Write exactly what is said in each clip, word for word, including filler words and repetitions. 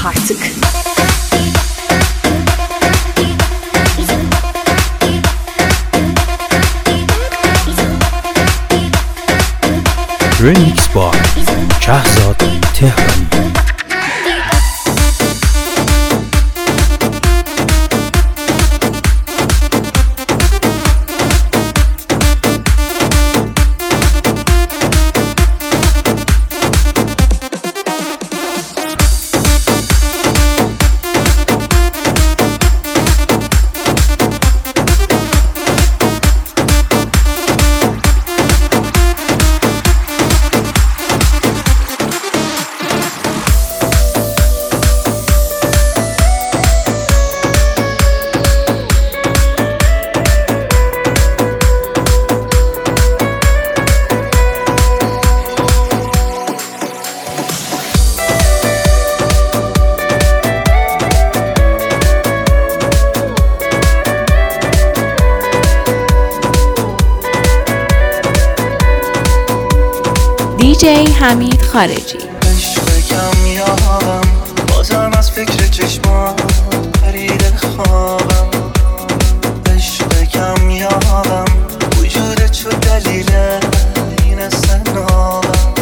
artık. Remix by Shahzad Tehrani. دی جی حمید خارجی. عشق کمیابم بازم از فکر چشمات پریده خوابم. عشق کمیابم وجودت شد دلیل این استنابم.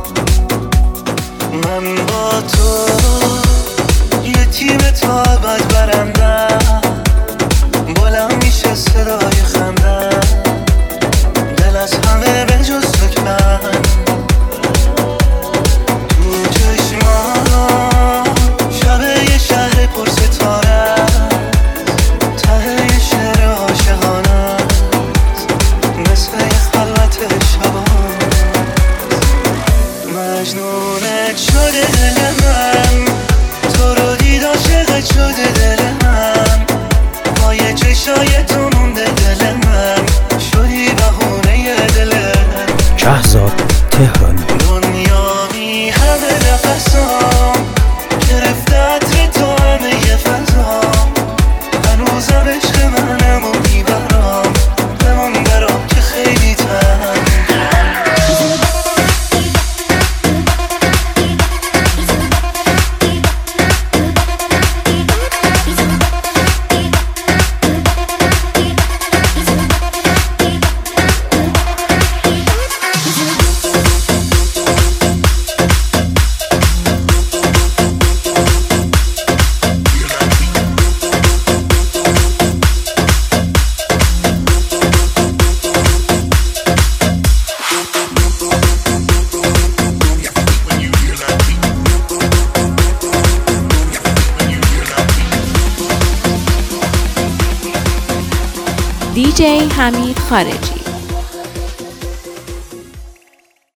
من با تو یه تیم تا ابد برندم. بلند میشه صدای خندم. دل از همه به جز تو کن. مجنونت شده دل من، تو رو دید عاشقت شده دل من. پای چشای تو مونده دل من، شدی بهونه دل من. Shahzad Tehrani. دنیا بی همه نفسام گرفته عطر تو همه ی فضام. هنوزم عشق منم و میبرام بمون برام که خیلی تن. دی جی حمید خارجی.